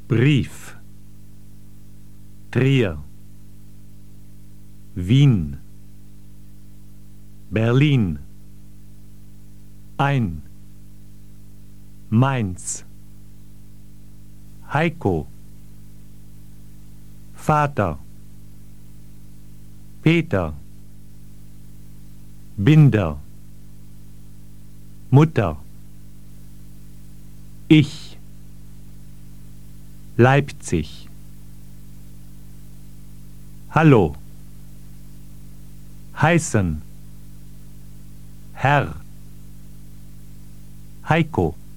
Brief. Trier. Wien. Berlin. Ein. Mainz. Heiko. Vater. Peter. Binder. Mutter. Ich. Leipzig. Hallo. Heißen. Herr. Heiko.